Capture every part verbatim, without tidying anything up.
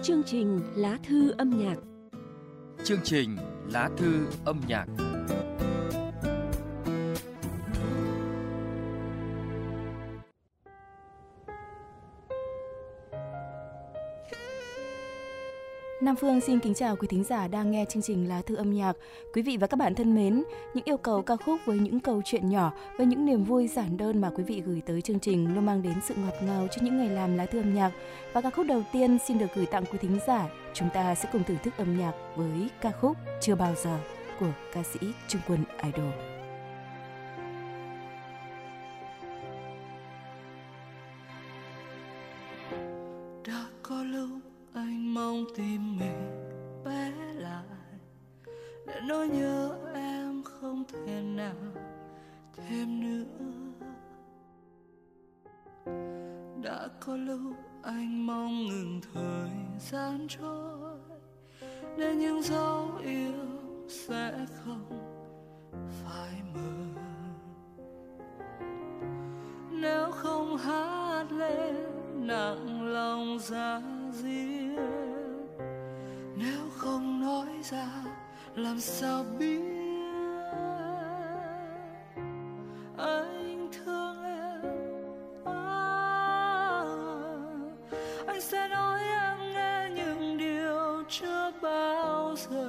Chương trình Lá thư âm nhạc. Chương trình Lá thư âm nhạc. Nam Phương xin kính chào quý thính giả đang nghe chương trình Lá thư âm nhạc. Quý vị và các bạn thân mến, những yêu cầu ca khúc với những câu chuyện nhỏ, với những niềm vui giản đơn mà quý vị gửi tới chương trình luôn mang đến sự ngọt ngào cho những ngày làm lá thư âm nhạc. Và ca khúc đầu tiên xin được gửi tặng quý thính giả. Chúng ta sẽ cùng thưởng thức âm nhạc với ca khúc Chưa Bao Giờ của ca sĩ Trung Quân Idol. Đã có lúc anh mong tim mình bé lại, để nỗi nhớ em không thể nào thêm nữa. Đã có lúc anh mong ngừng thời gian trôi, để những dấu yêu sẽ không phải mơ. Nếu không hát lên nặng lòng ra riêng, nếu không nói ra làm sao biết anh thương em. À, anh sẽ nói em nghe những điều chưa bao giờ.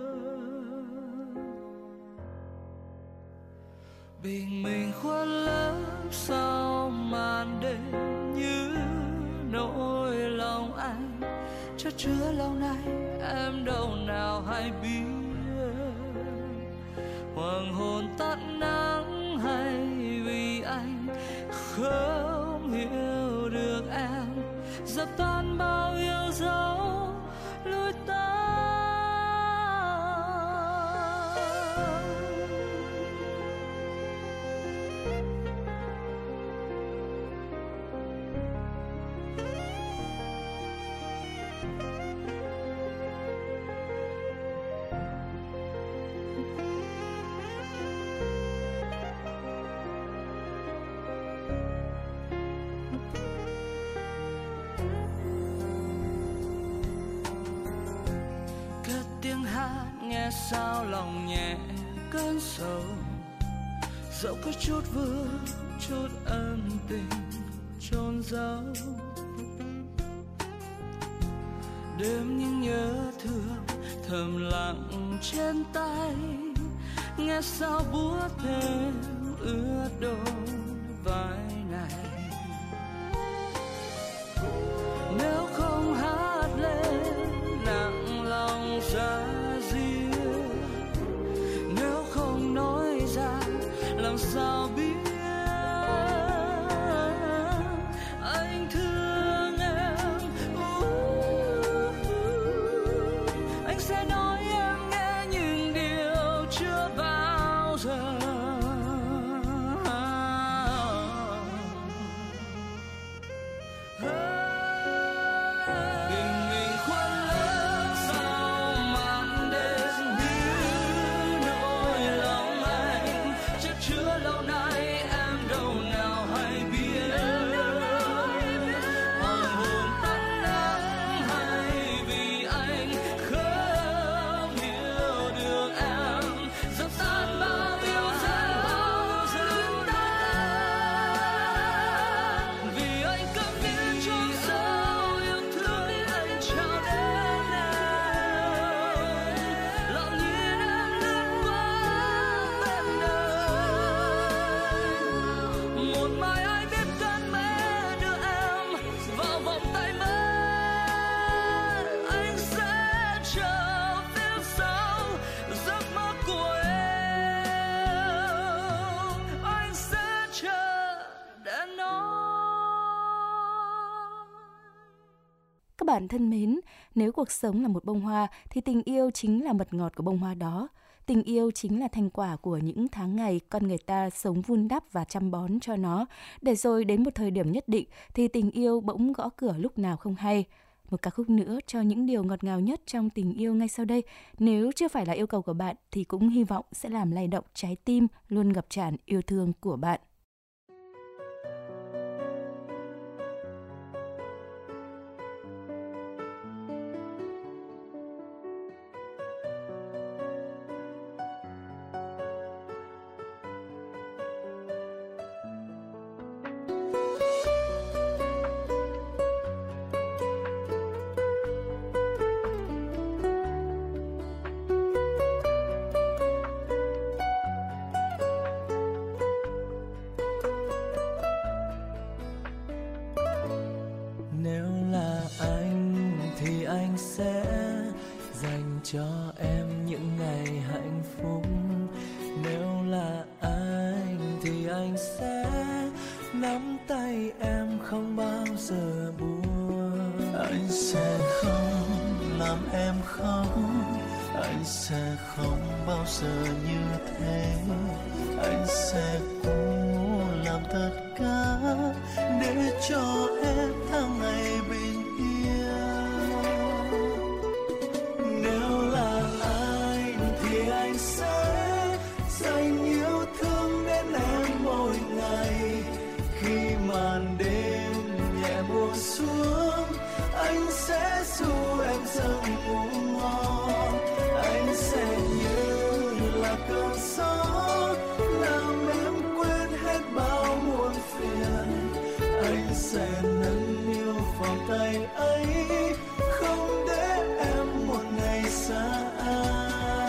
Bình minh khuất lấp sau màn đêm như nỗi lòng anh chất chứa lâu nay, em đâu nào hay biết. Hoàng hôn tắt nắng hay vì anh không hiểu được em, dập tan bao yêu dấu lối ta. Nghe sao lòng nhẹ cơn sầu, dẫu có chút vương chút ân tình chôn giấu. Đêm những nhớ thương thầm lặng trên tay, nghe sao buốt thêm ướt đôi vai này. Nếu không hát lên nặng lòng ra riêng, nếu không nói ra làm sao biết anh thương em. Uh, uh, anh sẽ nói em nghe những điều chưa bao giờ. Các bạn thân mến, nếu cuộc sống là một bông hoa thì tình yêu chính là mật ngọt của bông hoa đó. Tình yêu chính là thành quả của những tháng ngày con người ta sống vun đắp và chăm bón cho nó, để rồi đến một thời điểm nhất định thì tình yêu bỗng gõ cửa lúc nào không hay. Một ca khúc nữa cho những điều ngọt ngào nhất trong tình yêu ngay sau đây. Nếu chưa phải là yêu cầu của bạn thì cũng hy vọng sẽ làm lay động trái tim luôn ngập tràn yêu thương của bạn. nắm tay em không bao giờ buông. Anh sẽ không làm em khóc, anh sẽ không bao giờ như thế. Anh sẽ cố làm tất cả để cho em tháng ngày bình yên. Nếu là anh thì anh sẽ dành yêu thương đến em mỗi ngày. Khi màn đêm nhẹ buông xuống, anh sẽ ru em giấc ngủ ngon. Anh sẽ như là cơn gió làm em quên hết bao muộn phiền. Anh sẽ nâng niu vòng tay ấy, không để em một ngày xa anh.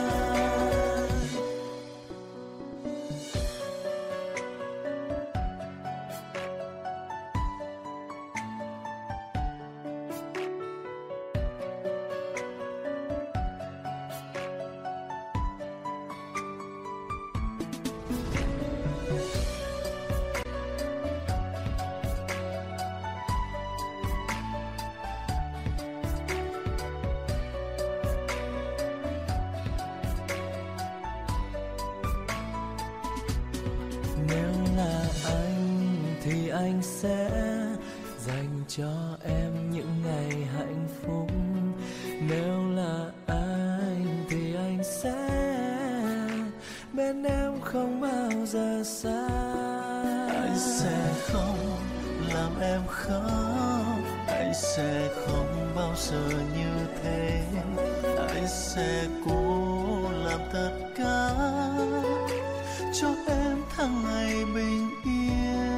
Anh sẽ dành cho em những ngày hạnh phúc. Nếu là anh thì anh sẽ bên em không bao giờ xa. Anh sẽ không làm em khóc, anh sẽ không bao giờ như thế. Anh sẽ cố làm tất cả cho em tháng ngày bình yên.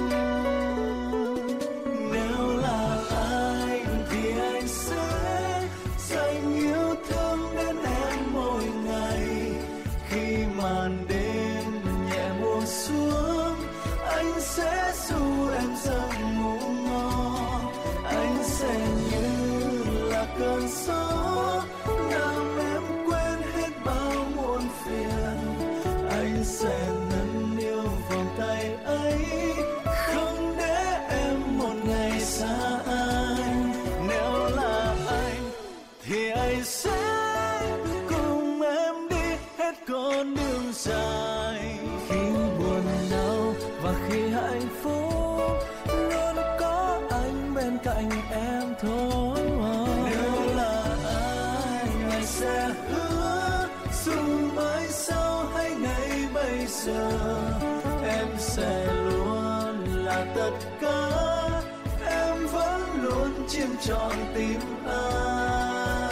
Màn đêm nhẹ buông xuống, anh sẽ ru em giấc ngủ ngon. Anh sẽ như là cơn gió làm em quên hết bao muộn phiền. Anh sẽ nâng niu vòng tay ấy, không để em một ngày xa anh. Nếu là anh thì anh sẽ cùng em đi hết con đường dài. Khi buồn đau và khi hạnh phúc, luôn có anh bên cạnh em thôi. Nếu là anh, anh sẽ hứa dù mai sau hay ngày bây giờ, em sẽ luôn là tất cả. Em vẫn luôn chiếm trọn tim anh.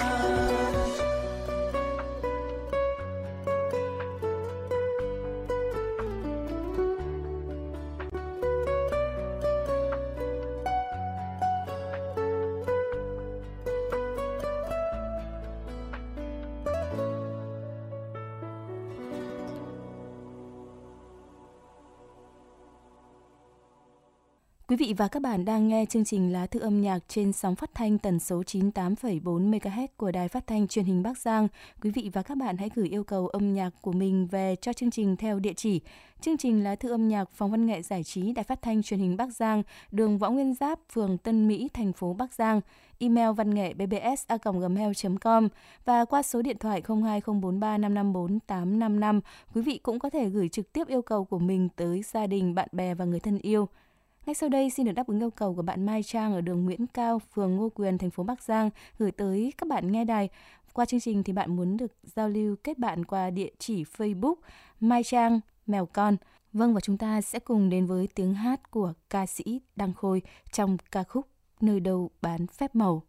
Quý vị và các bạn đang nghe chương trình Lá thư âm nhạc trên sóng phát thanh tần số chín mươi tám phẩy bốn mê ga héc của Đài Phát thanh Truyền hình Bắc Giang. Quý vị và các bạn hãy gửi yêu cầu âm nhạc của mình về cho chương trình theo địa chỉ chương trình Lá thư âm nhạc, Phòng văn nghệ giải trí, Đài Phát thanh Truyền hình Bắc Giang, đường Võ Nguyên Giáp, phường Tân Mỹ, thành phố Bắc Giang. Email văn nghệ b b s a còng gmail chấm com và qua số điện thoại không hai không bốn ba năm năm bốn tám năm năm. Quý vị cũng có thể gửi trực tiếp yêu cầu của mình tới gia đình, bạn bè và người thân yêu. Ngay sau đây xin được đáp ứng yêu cầu của bạn Mai Trang ở đường Nguyễn Cao, phường Ngô Quyền, thành phố Bắc Giang gửi tới các bạn nghe đài. Qua chương trình thì bạn muốn được giao lưu kết bạn qua địa chỉ Facebook Mai Trang Mèo Con. Vâng, và chúng ta sẽ cùng đến với tiếng hát của ca sĩ Đăng Khôi trong ca khúc Nơi đâu bán phép màu.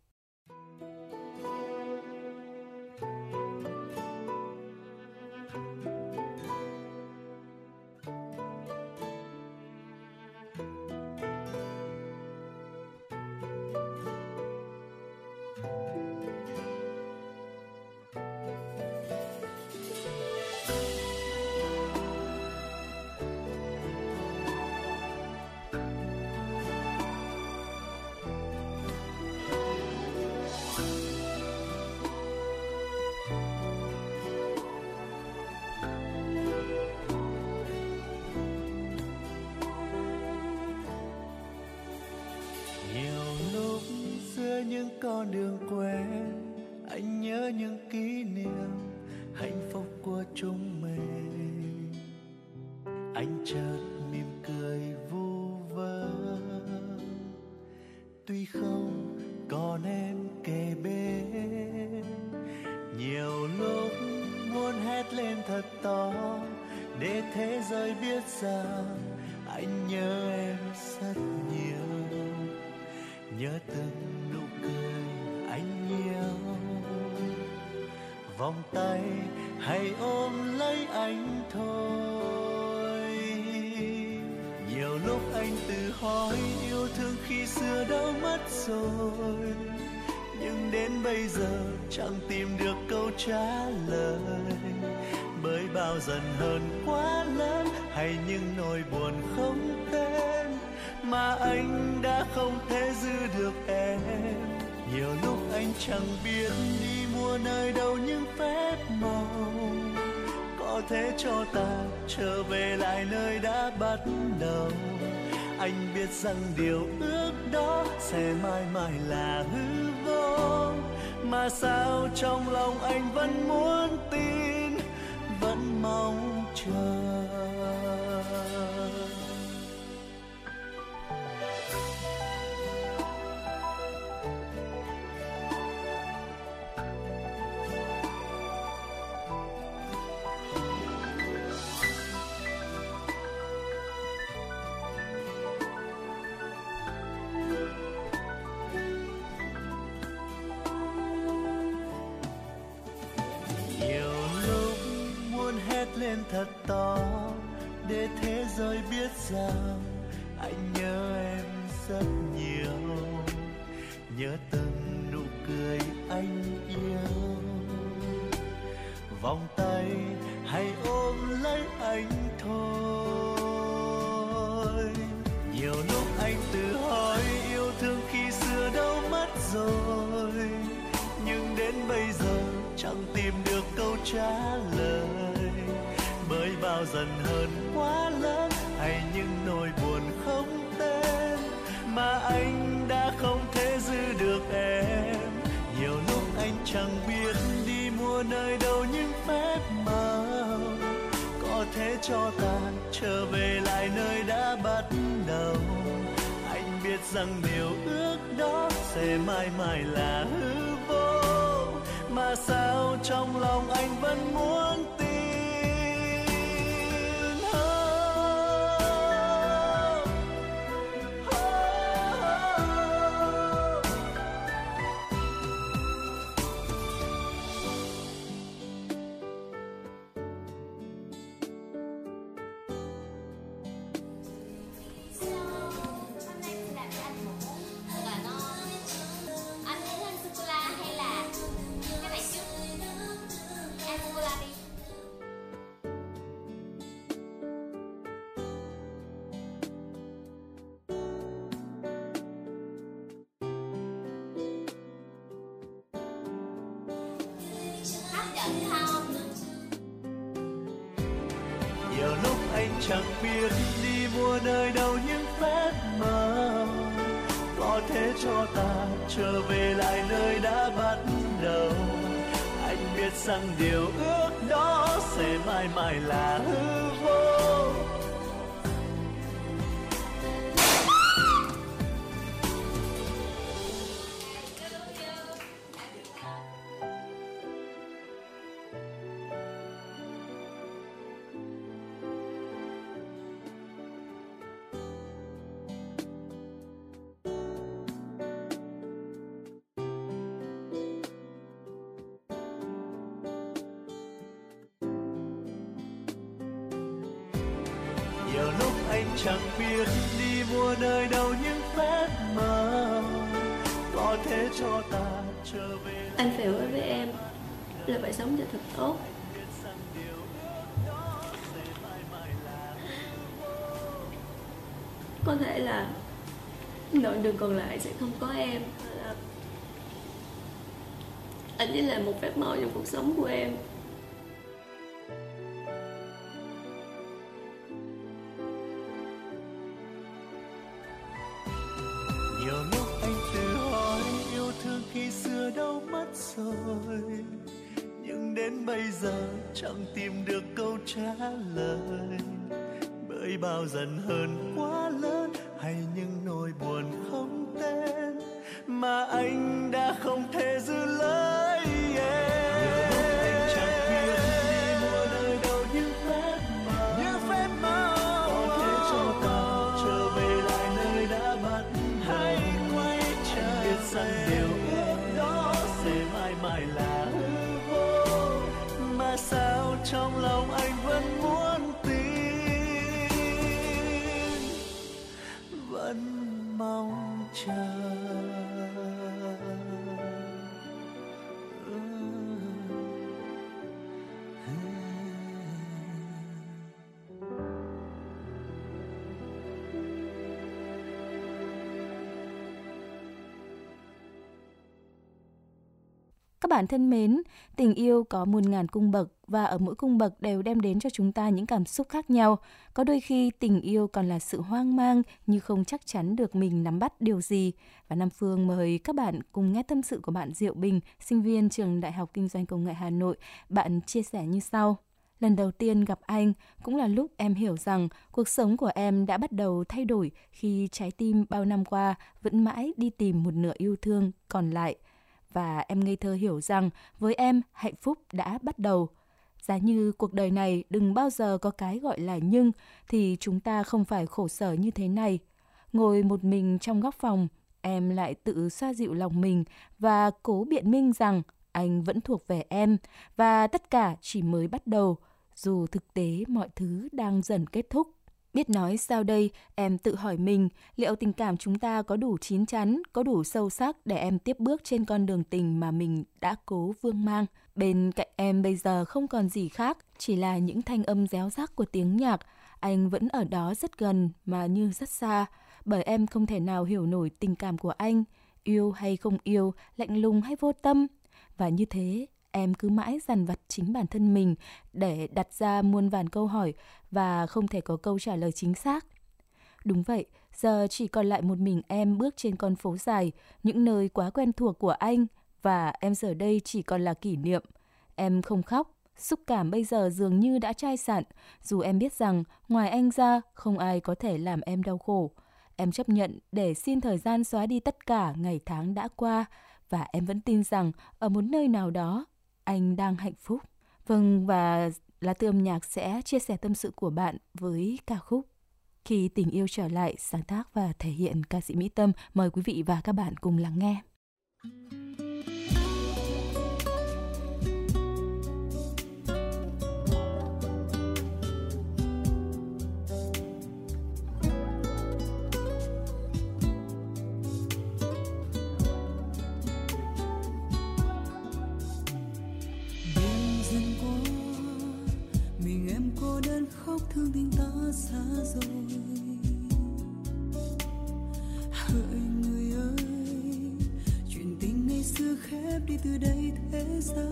những con đường quen, anh nhớ những kỷ niệm hạnh phúc của chúng mình. Anh chợt mỉm cười vu vơ, tuy không còn em kề bên. Nhiều lúc muốn hét lên thật to để thế giới biết rằng anh nhớ em rất nhiều, nhớ từng nụ cười anh yêu. Vòng tay hãy ôm lấy anh thôi. Nhiều lúc anh tự hỏi yêu thương khi xưa đâu mất rồi, nhưng đến bây giờ chẳng tìm được câu trả lời. Bởi bao giận hờn quá lớn hay những nỗi buồn không tên mà anh đã không thể giữ được em. Nhiều lúc anh chẳng biết đi mua nơi đâu những phép màu có thể cho ta trở về lại nơi đã bắt đầu. Anh biết rằng điều ước đó sẽ mãi mãi là hư vô, mà sao trong lòng anh vẫn muốn tin, vẫn mong chờ. Lên thật to để thế giới biết rằng anh nhớ em rất nhiều, nhớ từng nụ cười anh yêu. Vòng tay hãy ôm lấy anh thôi. Nhiều lúc anh tự hỏi yêu thương khi xưa đâu mất rồi, nhưng đến bây giờ chẳng tìm được câu trả lời. Bởi bao giận hờn quá lớn hay những nỗi buồn không tên mà anh đã không thể giữ được em. Nhiều lúc anh chẳng biết đi mua nơi đâu những phép màu có thể cho ta trở về lại nơi đã bắt đầu. Anh biết rằng điều ước đó sẽ mãi mãi là hư vô, mà sao trong lòng anh vẫn muốn tin. Nhiều lúc anh chẳng biết đi mua nơi đâu những phép màu có thể cho ta trở về lại nơi đã bắt đầu. Anh biết rằng điều ước đó sẽ mãi mãi là hư vô. Nhiều lúc anh chẳng biết đi mua nơi đâu những phép màu có thể cho ta trở về. Anh phải hứa với em là phải sống cho thật tốt. Có thể là đoạn đường còn lại sẽ không có em, là anh chỉ là một phép màu trong cuộc sống của em. Nhiều lúc anh tự hỏi yêu thương giờ chẳng tìm được câu trả lời, bởi bao giận hờn quá lớn hay những nỗi buồn không tên mà anh đã không thể giữ lấy. Yeah. Anh chẳng biết đi mua nơi đâu những phép màu, những phép màu có thể cho ta trở về lại nơi đã bắt hay quay trở. Anh biết rằng điều ước đó sẽ mãi mãi là hư vô, mà sao trong lòng anh vẫn muốn tin, vẫn mong chờ. Các bạn thân mến, tình yêu có muôn ngàn cung bậc và ở mỗi cung bậc đều đem đến cho chúng ta những cảm xúc khác nhau. Có đôi khi tình yêu còn là sự hoang mang như không chắc chắn được mình nắm bắt điều gì. Và Nam Phương mời các bạn cùng nghe tâm sự của bạn Diệu Bình, sinh viên trường Đại học Kinh doanh Công nghệ Hà Nội. Bạn chia sẻ như sau. Lần đầu tiên gặp anh cũng là lúc em hiểu rằng cuộc sống của em đã bắt đầu thay đổi khi trái tim bao năm qua vẫn mãi đi tìm một nửa yêu thương còn lại. Và em ngây thơ hiểu rằng với em hạnh phúc đã bắt đầu. Giá như cuộc đời này đừng bao giờ có cái gọi là nhưng thì chúng ta không phải khổ sở như thế này. Ngồi một mình trong góc phòng, em lại tự xoa dịu lòng mình và cố biện minh rằng anh vẫn thuộc về em và tất cả chỉ mới bắt đầu, dù thực tế mọi thứ đang dần kết thúc. Biết nói sao đây, em tự hỏi mình liệu tình cảm chúng ta có đủ chín chắn, có đủ sâu sắc để em tiếp bước trên con đường tình mà mình đã cố vương mang. Bên cạnh em bây giờ không còn gì khác, chỉ là những thanh âm réo rắt của tiếng nhạc. Anh vẫn ở đó rất gần mà như rất xa, bởi em không thể nào hiểu nổi tình cảm của anh, yêu hay không yêu, lạnh lùng hay vô tâm. Và như thế, em cứ mãi dằn vặt chính bản thân mình để đặt ra muôn vàn câu hỏi và không thể có câu trả lời chính xác. Đúng vậy, giờ chỉ còn lại một mình em bước trên con phố dài, những nơi quá quen thuộc của anh, và em giờ đây chỉ còn là kỷ niệm. Em không khóc, xúc cảm bây giờ dường như đã chai sạn, dù em biết rằng ngoài anh ra không ai có thể làm em đau khổ. Em chấp nhận để xin thời gian xóa đi tất cả ngày tháng đã qua, và em vẫn tin rằng ở một nơi nào đó, anh đang hạnh phúc. Vâng, và Lá Thư âm nhạc sẽ chia sẻ tâm sự của bạn với ca khúc Khi tình yêu trở lại, sáng tác và thể hiện ca sĩ Mỹ Tâm. Mời quý vị và các bạn cùng lắng nghe. Thương tình ta xa rồi, hỡi người ơi, chuyện tình ngày xưa khép đi từ đây thế sao?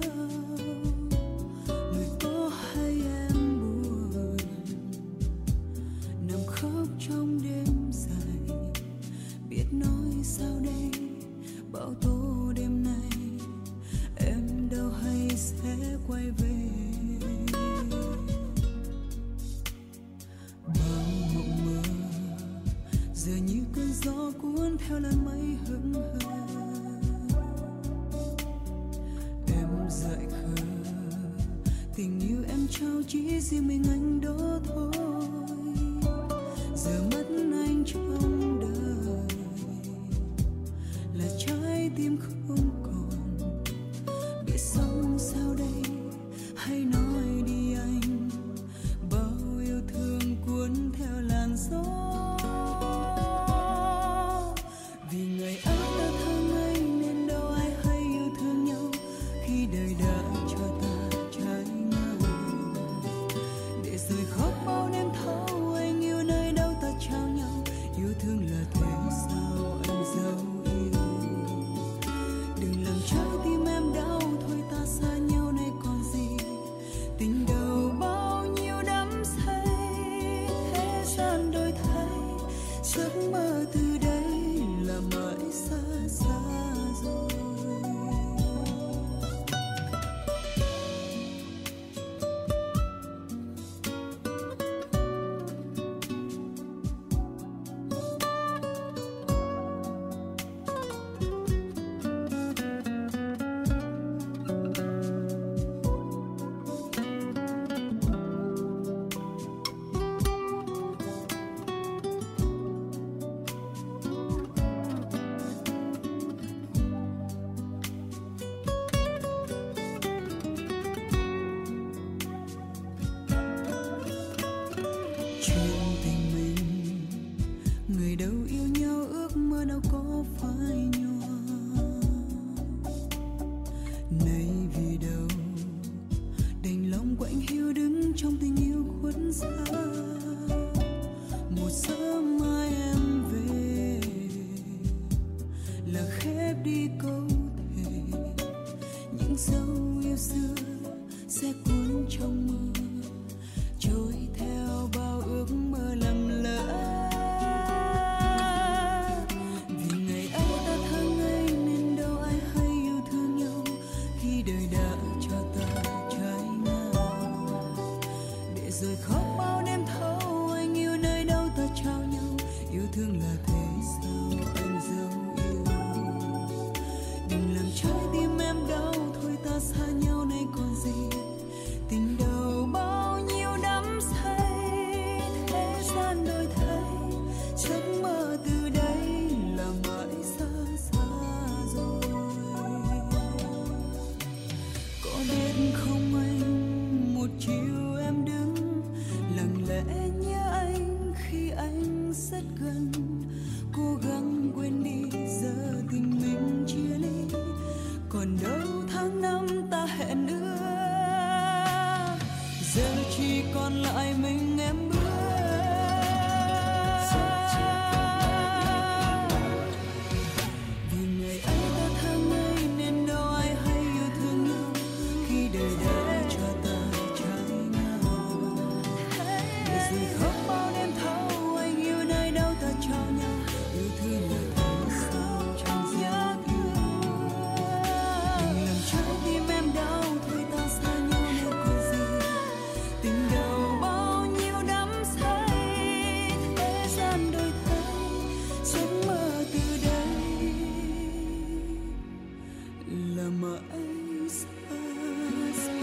Người có hay em buồn, nằm khóc trong đêm dài, biết nói sao đây, bão tố đêm nay, em đâu hay sẽ quay về. Giờ như cơn gió cuốn theo làn mây hững hờ, em dại khờ, tình yêu em trao chỉ riêng mình anh đó thôi. Giờ mất anh trong đời là trái tim không còn, biết sống sao đây, hãy nói đi anh, bao yêu thương cuốn theo làn gió. mơ đâu có phai nhòa. Này vì đâu đành lòng quạnh hiu đứng trong tình yêu khuất xa. Một sớm mai em về là khép đi câu thề, những dấu yêu xưa sẽ cuốn trong mưa, trôi theo bao ước mơ lầm lỡ. Vì ngày ấy ta thơ ngây nên đâu ai hay yêu thương nhau, khi đời đã cho ta trái ngang. Để rồi khóc bao đêm thâu, anh yêu nơi đâu ta trao nhau. Yêu thương là thế sao anh dấu yêu. Đừng làm trái tim em đau, thôi ta xa nhau này còn gì. Tình đầu bao nhiêu đắm say, thế gian đổi thay, giấc mơ từ đây là mãi xa xa rồi. Có biết không anh, một chiều em đứng lặng lẽ nhớ anh khi anh rất gần, cố gắng quên đi giờ tình mình chia ly. Còn đâu tháng năm ta hẹn ước, giờ chỉ còn lại mình em bước. Vì ngày ấy ta thơ ngây nên đâu ai hay yêu thương nhau, khi đời đã cho ta trái ngang. Để rồi khóc bao đêm thâu, anh yêu nơi đâu ta trao nhau. Yêu thương là thế sao trong giấc mơ. Đừng làm trái tim em đau, thôi ta xa nhau nên còn gì. Tình đầu bao nhiêu đắm say, thế gian đổi thay, giấc mơ từ đây là mãi xa xa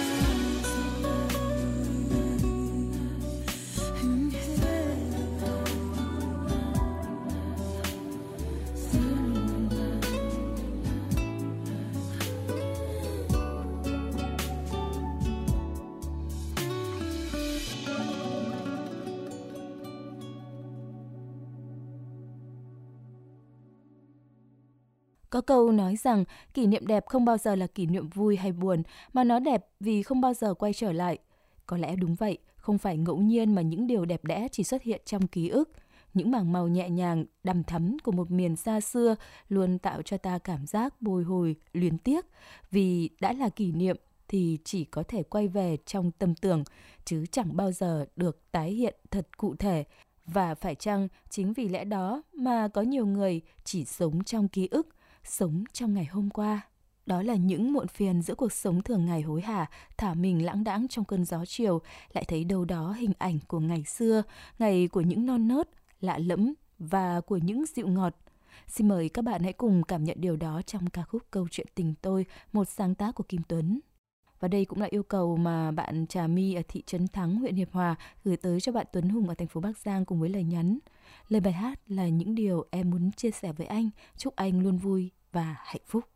Có câu nói rằng kỷ niệm đẹp không bao giờ là kỷ niệm vui hay buồn, mà nó đẹp vì không bao giờ quay trở lại. Có lẽ đúng vậy, không phải ngẫu nhiên mà những điều đẹp đẽ chỉ xuất hiện trong ký ức. Những mảng màu nhẹ nhàng, đằm thắm của một miền xa xưa luôn tạo cho ta cảm giác bồi hồi, luyến tiếc. Vì đã là kỷ niệm thì chỉ có thể quay về trong tâm tưởng, chứ chẳng bao giờ được tái hiện thật cụ thể. Và phải chăng chính vì lẽ đó mà có nhiều người chỉ sống trong ký ức, sống trong ngày hôm qua. Đó là những muộn phiền giữa cuộc sống thường ngày hối hả, thả mình lãng đãng trong cơn gió chiều, lại thấy đâu đó hình ảnh của ngày xưa, ngày của những non nớt, lạ lẫm và của những dịu ngọt. Xin mời các bạn hãy cùng cảm nhận điều đó trong ca khúc Câu chuyện tình tôi, một sáng tác của Kim Tuấn. Và đây cũng là yêu cầu mà bạn Trà My ở thị trấn Thắng, huyện Hiệp Hòa gửi tới cho bạn Tuấn Hùng ở thành phố Bắc Giang cùng với lời nhắn. Lời bài hát là những điều em muốn chia sẻ với anh, chúc anh luôn vui và hạnh phúc.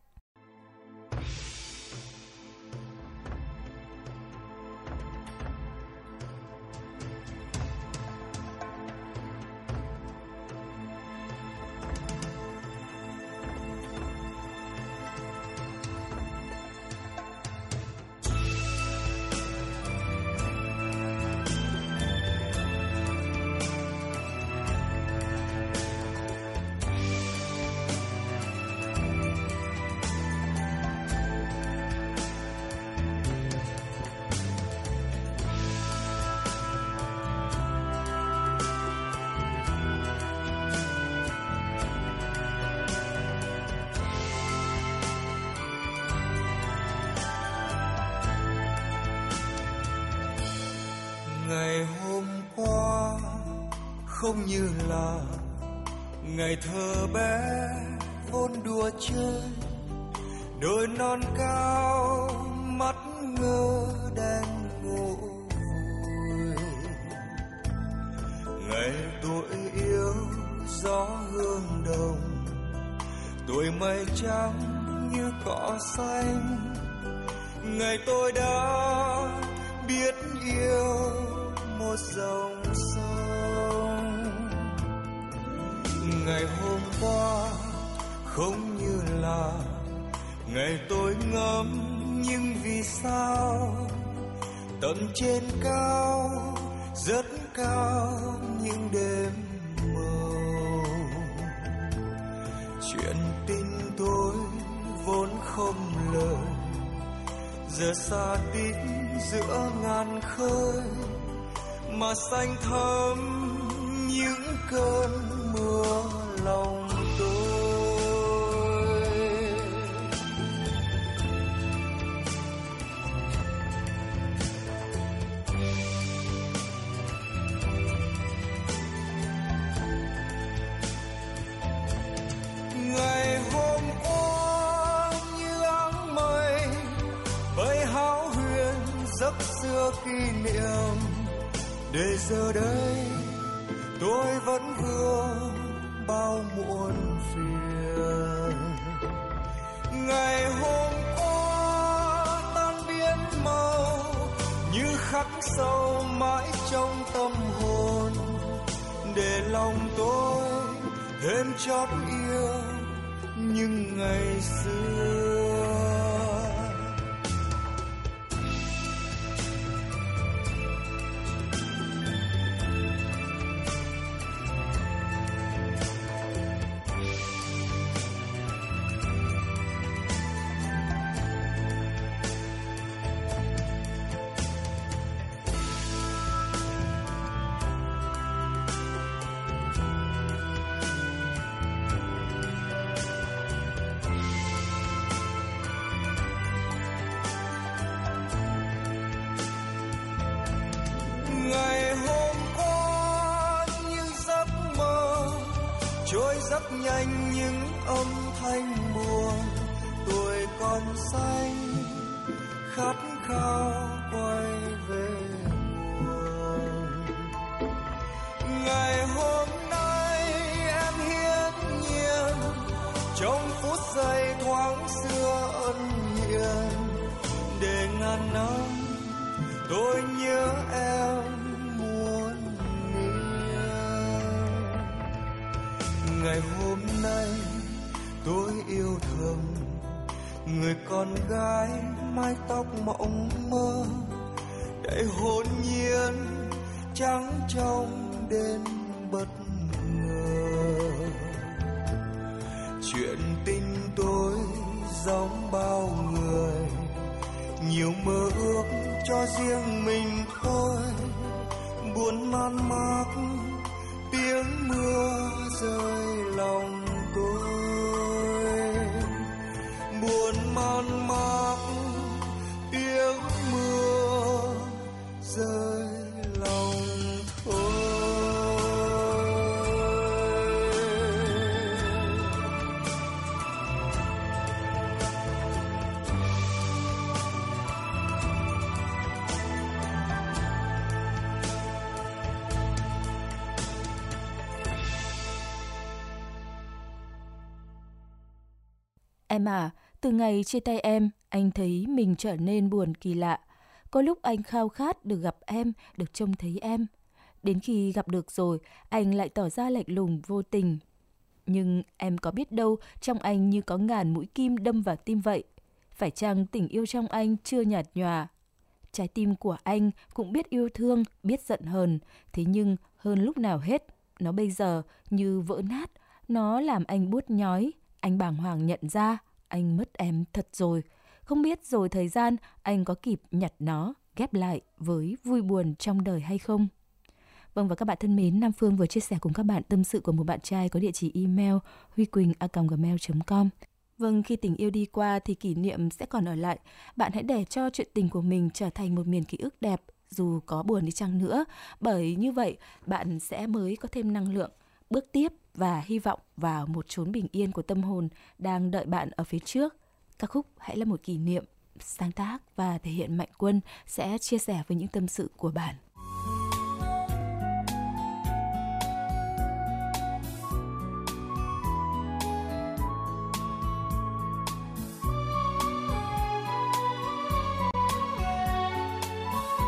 Ngày hôm qua không như là ngày thơ bé vốn đùa chơi, đôi non cao mắt ngơ đen ngủ vùi. Ngày tuổi yêu gió hương đồng, tuổi mây trắng như cỏ xanh. Ngày tôi đã biết yêu một dòng sông, ngày hôm qua không như là ngày tôi ngắm nhưng vì sao tận trên cao rất cao những đêm màu. Chuyện tình tôi vốn không lời, giờ xa tít giữa ngàn khơi mà xanh thắm những cơn mưa lòng tôi. Ngày hôm qua như áng mây bay hão huyền giấc xưa kỷ niệm, để giờ đây tôi vẫn vương bao muộn phiền. Ngày hôm qua tan biến màu như khắc sâu mãi trong tâm hồn, để lòng tôi thêm chót yêu những ngày xưa. Ngày hôm qua như giấc mơ trôi rất nhanh những âm thanh buồn, tuổi còn xanh khát khao quay về nguồn. Ngày hôm nay em hiến nhiên trong phút giây thoáng xưa ân hiền, để ngàn năm tôi nhớ em muôn niềm. Ngày hôm nay tôi yêu thầm người con gái mái tóc mộng mơ, đầy hồn nhiên trắng trong đêm bất ngờ. Chuyện tình tôi giống bao người, nhiều mơ ước cho riêng mình thôi, buồn man mác tiếng mưa rơi lòng tôi, buồn man mác tiếng mưa rơi lòng tôi. Em à, từ ngày chia tay em, anh thấy mình trở nên buồn kỳ lạ. Có lúc anh khao khát được gặp em, được trông thấy em. Đến khi gặp được rồi, anh lại tỏ ra lạnh lùng vô tình. Nhưng em có biết đâu, trong anh như có ngàn mũi kim đâm vào tim vậy. Phải chăng tình yêu trong anh chưa nhạt nhòa? Trái tim của anh cũng biết yêu thương, biết giận hờn. Thế nhưng hơn lúc nào hết, nó bây giờ như vỡ nát. Nó làm anh buốt nhói. Anh bàng hoàng nhận ra, anh mất em thật rồi. Không biết rồi thời gian anh có kịp nhặt nó, ghép lại với vui buồn trong đời hay không? Vâng, và các bạn thân mến, Nam Phương vừa chia sẻ cùng các bạn tâm sự của một bạn trai có địa chỉ email huy quỳnh a còng gmail chấm com. Vâng, khi tình yêu đi qua thì kỷ niệm sẽ còn ở lại. Bạn hãy để cho chuyện tình của mình trở thành một miền ký ức đẹp, dù có buồn đi chăng nữa. Bởi như vậy, bạn sẽ mới có thêm năng lượng, bước tiếp và hy vọng vào một chốn bình yên của tâm hồn đang đợi bạn ở phía trước. Ca khúc Hãy là một kỷ niệm, sáng tác và thể hiện Mạnh Quân sẽ chia sẻ với những tâm sự của bạn.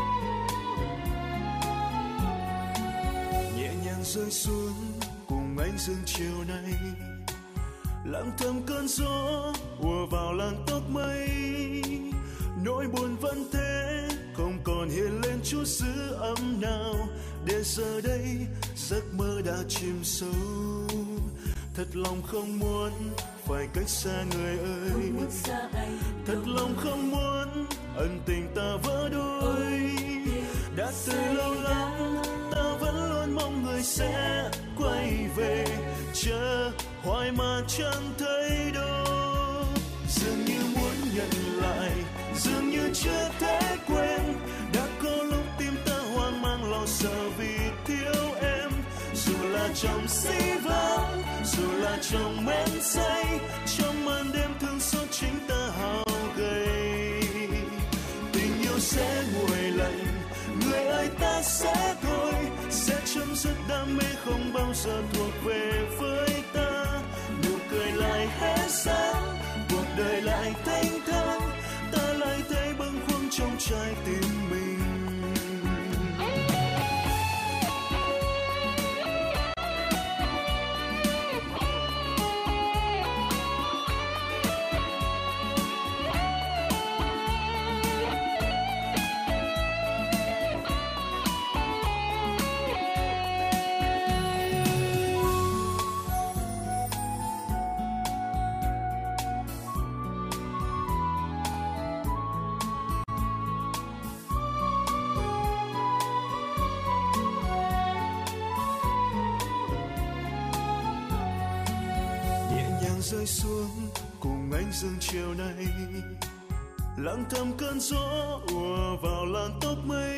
Nhẹ nhàng rơi xuống cùng anh ánh dương chiều nay. Lặng thầm cơn gió ùa vào làng tóc mây, nỗi buồn vẫn thế không còn hiện lên chút dư âm nào, để giờ đây giấc mơ đã chìm sâu. Thật lòng không muốn phải cách xa người ơi, thật lòng không muốn ân tình ta vỡ đôi. Đã từ lâu lắm ta vẫn luôn mong người sẽ quay về, chờ hoài mà chẳng thấy đâu. Dường như muốn nhận lại, dường như chưa thể quên. Đã có lúc tim ta hoang mang lo sợ vì thiếu em. Dù là trong si vắng, dù là trong men say, trong màn đêm thương xót chính ta hao gầy. Tình yêu sẽ nguội lạnh, người ơi ta sẽ thôi, sẽ chấm dứt đam mê không bao giờ thuộc về với ta. Nụ cười lại hết sáng, cuộc đời lại thanh thang, ta lại thấy bâng khuâng trong trái tim mình. Rơi xuống cùng ánh dương chiều nay, lặng thầm cơn gió ùa vào làn tóc mây.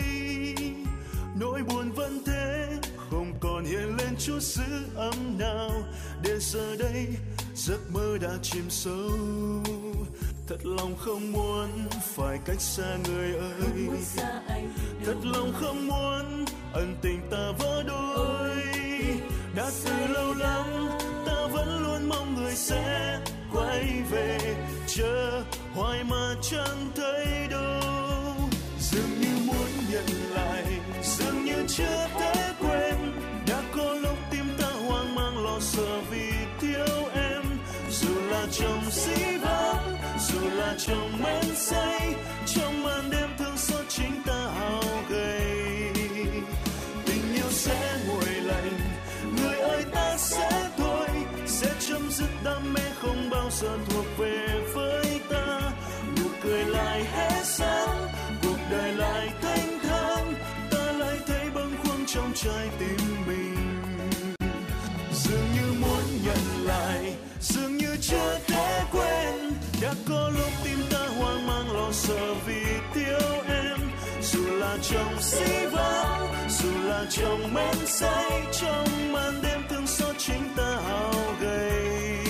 Nỗi buồn vẫn thế không còn hiện lên chút dư âm nào, để giờ đây giấc mơ đã chìm sâu. Thật lòng không muốn phải cách xa người ơi, thật lòng không muốn ân tình ta vỡ đôi. Đã từ lâu lắm ta vẫn luôn mong người sẽ quay về, chờ hoài mà chẳng thấy đâu. Dường như muốn nhận lại, dường như chưa thể quên. Đã có lúc tim ta hoang mang lo sợ vì thiếu em. Dù là trong si vắng, dù là trong men say, trong màn đêm thương xót chính ta hao gầy. Tình yêu sẽ nguội lạnh, người ơi ta sẽ thôi, sẽ chấm dứt đam mê không bao giờ thuộc về với ta. Nụ cười lại hết sáng, cuộc đời lại thanh thang, ta lại thấy bâng khuâng trong trái tim mình. Dường như muốn nhận lại, dường như chưa thể quên. Đã có lúc tim ta hoang mang lo sợ vì thiếu em. Dù là trong si vắng, dù là trong men say, trong màn đêm thương xót chính ta hao gầy.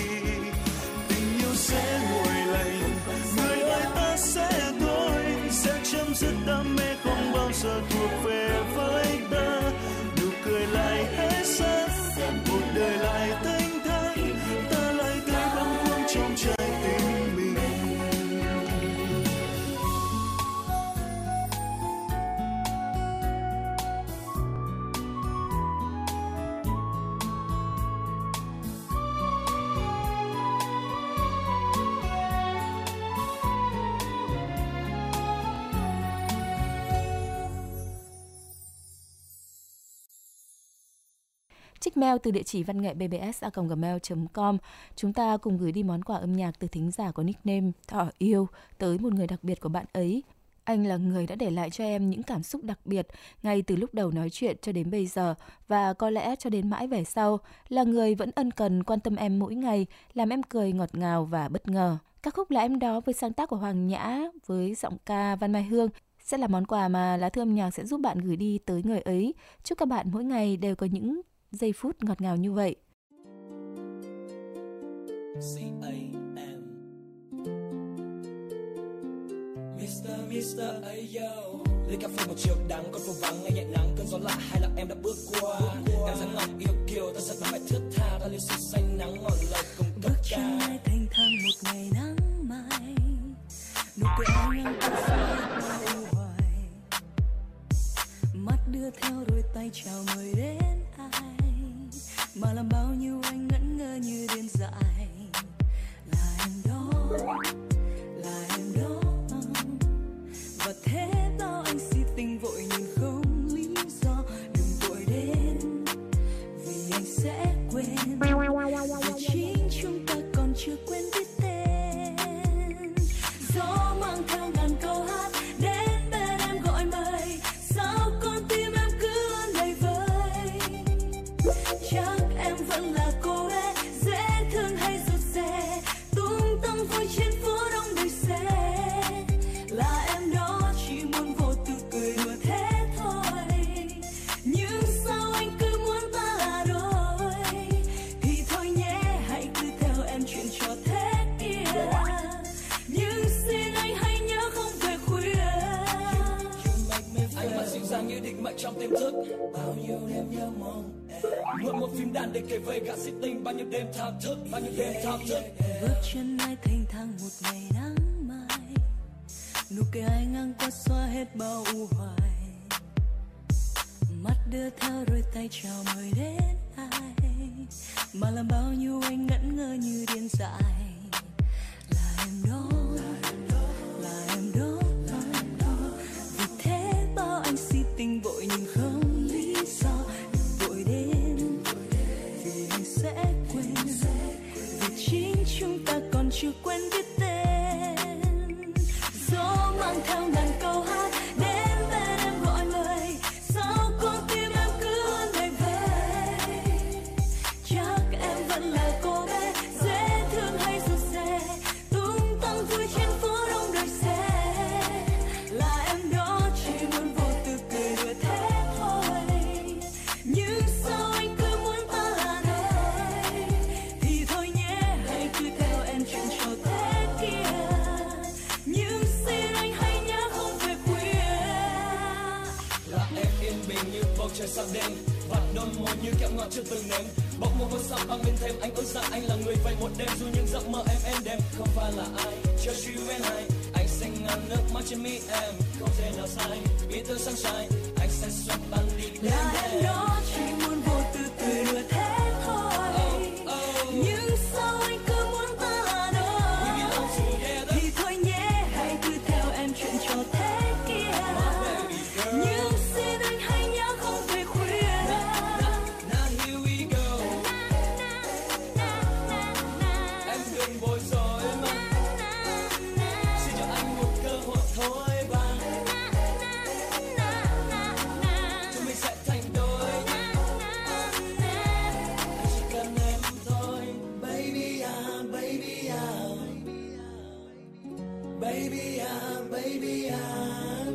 Tình yêu sẽ nguội lạnh, người ơi ta sẽ thôi, sẽ chấm dứt đam mê không bao giờ thuộc về với ta. Nụ cười lại hết sắc, cuộc đời lại thanh thang, ta lại thấy bâng khuâng trong trái tim mình. Trích mail từ địa chỉ văn nghệ b b s a còng gmail chấm com. Chúng ta cùng gửi đi món quà âm nhạc từ thính giả có nickname Thỏ Yêu tới một người đặc biệt của bạn ấy. Anh là người đã để lại cho em những cảm xúc đặc biệt ngay từ lúc đầu nói chuyện cho đến bây giờ, và có lẽ cho đến mãi về sau, là người vẫn ân cần quan tâm em mỗi ngày, làm em cười ngọt ngào và bất ngờ. Các khúc Là Em Đó với sáng tác của Hoàng Nhã với giọng ca Văn Mai Hương sẽ là món quà mà Lá Thư Âm Nhạc sẽ giúp bạn gửi đi tới người ấy. Chúc các bạn mỗi ngày đều có những giây phút ngọt ngào như vậy. Mister Mister Ayo, ly cà phê một chiều đắng, con phố vắng nghe nhẹ nắng, cơn gió lạ hay là em đã bước qua. Em dáng ngọc yêu kiều, ta rất là phải thướt tha, ta lưu xuân xanh nắng ngọn lời cùng tất cả. Bước chân thanh thang một ngày nắng mai, nụ cười anh ngang qua phải yêu hoài. Mắt đưa theo đôi tay chào mời đến ai, mà làm bao nhiêu mượn một phim đàn để kể về gã sĩ tình bao nhiêu đêm thao thức, bao nhiêu đêm thao thức. Bước chân ai thanh thang một ngày nắng mai, nụ cười ai ngang qua xóa hết bao u hoài, mắt đưa theo đôi tay chào mời đến ai, mà làm bao nhiêu anh ngẩn ngơ như điên dại. Là em đó, là em đó, vì thế bao anh si tình vội nhưng không lý do, đừng vội đến vì anh sẽ quên, vì chính chúng ta còn chưa quen biết tên. Gió mang theo ngàn câu hát đến bên em gọi lời, sao con tim em cứ ngày về. Chắc em vẫn là cô bé dễ thương hay rụt rè, tung tăng vui trên phố đông đời xe. Là em đó chỉ muốn vô tư cười đùa thế thôi, nhưng sao anh cứ muốn ta là nơi. Thì thôi nhé, hãy cứ theo em chuyện trò thế kia, nhưng xin anh hãy nhớ không về khuya. Là em yên bình như bầu trời sao đêm, và đôi môi như kẹo ngọt chưa từng nếm. Bỗng một hôn sao băng bên thêm, anh ước rằng anh là người vậy một đêm, dù những giấc mơ em êm đềm không phải là ai. Chờ truy bên hay anh sẽ ngăn nước mắt trên mi em, không thể nào sai. Ý tưởng sunshine anh sẽ xuất băng đi đến Là đêm. em đó chỉ muốn vô tư cười đùa thế thôi, nhưng sao anh cứ muốn ta là nơi. Thì thôi nhé, hãy cứ theo em chuyện trò thế kia, nhưng xin anh hãy nhớ không về khuya. Now here we go, em đừng bối rối mà, xin cho anh một cơ hội thôi và chúng mình sẽ thành đôi. Anh chỉ cần em thôi, baby ah, baby ah, baby ah, baby ah.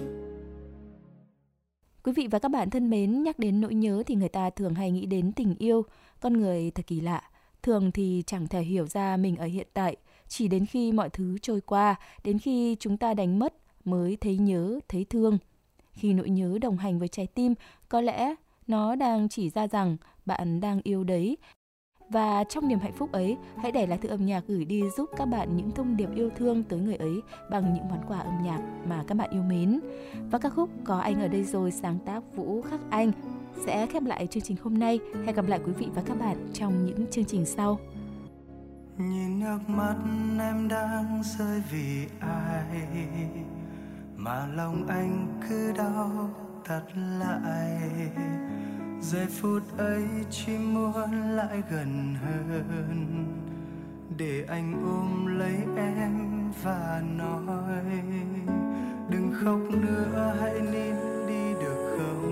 Quý vị và các bạn thân mến, nhắc đến nỗi nhớ thì người ta thường hay nghĩ đến tình yêu. Con người thật kỳ lạ, thường thì chẳng thể hiểu ra mình ở hiện tại, chỉ đến khi mọi thứ trôi qua, đến khi chúng ta đánh mất mới thấy nhớ, thấy thương. Khi nỗi nhớ đồng hành với trái tim, có lẽ nó đang chỉ ra rằng bạn đang yêu đấy. Và trong niềm hạnh phúc ấy, hãy để lá thư âm nhạc gửi đi giúp các bạn những thông điệp yêu thương tới người ấy bằng những món quà âm nhạc mà các bạn yêu mến. Và ca khúc Có Anh Ở Đây Rồi sáng tác Vũ Khắc Anh sẽ khép lại chương trình hôm nay. Hẹn gặp lại quý vị và các bạn trong những chương trình sau. Nhìn nước mắt em đang rơi vì ai mà lòng anh cứ đau thắt lại. Giây phút ấy chỉ muốn lại gần hơn để anh ôm lấy em và nói đừng khóc nữa, hãy nín đi được không.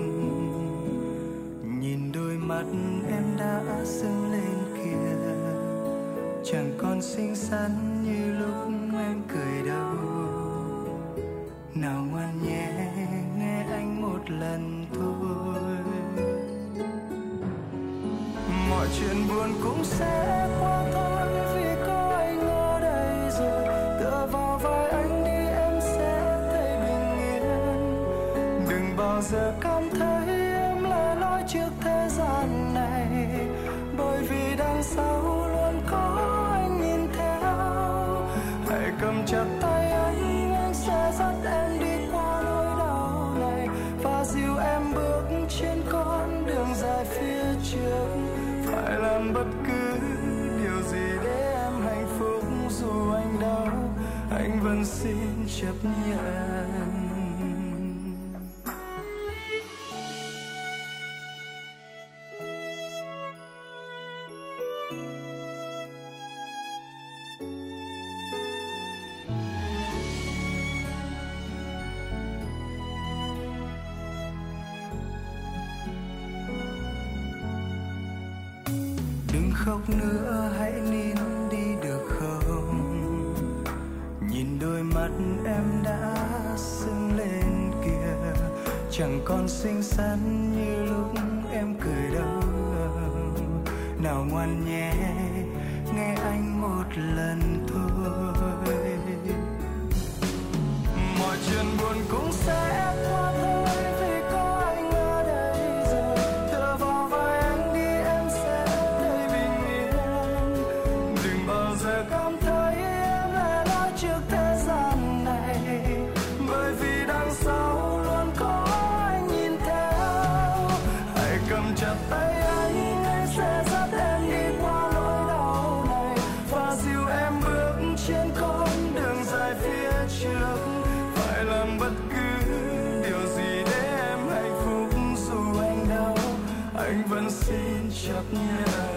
Nhìn đôi mắt em đã sưng lên kìa, chẳng còn xinh xắn như lúc em cười đâu. Nào ngoan nhé, nghe anh một lần thôi. Mọi chuyện buồn cũng sẽ qua thôi, vì có anh ở đây rồi. Tựa vào vai anh đi em sẽ thấy bình yên. Đừng bao giờ cảm thấy em lẻ loi trước thế gian này, bởi vì đằng sau luôn có anh nhìn theo. Hãy cầm chặt tay anh, anh sẽ dắt em đi qua nỗi đau này và dìu em bước trên con đường dài phía trước. Phải làm bất cứ điều gì để em hạnh phúc, dù anh đau anh vẫn xin chấp nhận. Khóc nữa, hãy nín đi được không. Nhìn đôi mắt em đã sưng lên kìa, chẳng còn xinh xắn như lúc em cười đâu. Nào ngoan nhé, nghe anh một lần thôi. Mọi chuyện buồn cũng sẽ qua thôi, vì có anh ở đây rồi. Tựa vào vai anh đi em giờ cảm thấy em lẻ loi trước thế gian này, bởi vì đằng sau luôn có anh nhìn theo. Hãy cầm chặt tay anh, anh sẽ dắt em đi qua nỗi đau này và dìu em bước trên con đường dài phía trước. Phải làm bất cứ điều gì để em hạnh phúc, dù anh đau anh vẫn xin chấp nhận.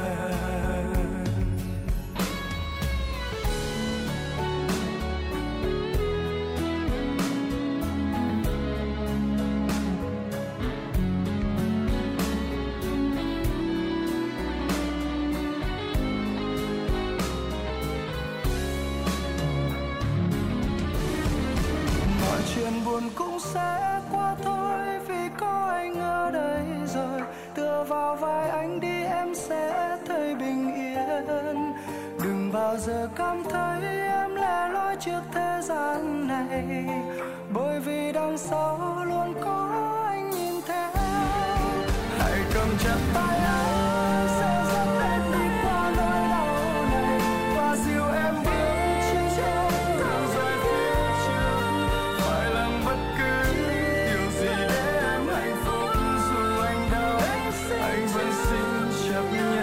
Chuyện buồn cũng sẽ qua thôi, vì có anh ở đây rồi. Tựa vào vai anh đi em sẽ thấy bình yên. Đừng bao giờ cảm thấy em lẻ loi trước thế gian này, bởi vì đằng sau luôn có anh nhìn theo. Hãy cầm chặt tay anh, sẽ dắt em đi qua nỗi đau này và dìu em bước trên con đường dài phía trước. Phải làm bất cứ điều gì để em hạnh phúc, dù anh đau anh vẫn xin chấp nhận.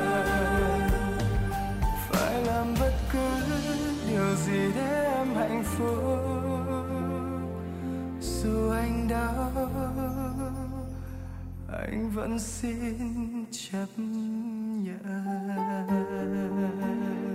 Phải làm bất cứ điều gì để em hạnh phúc, dù anh đau anh vẫn xin chấp nhận.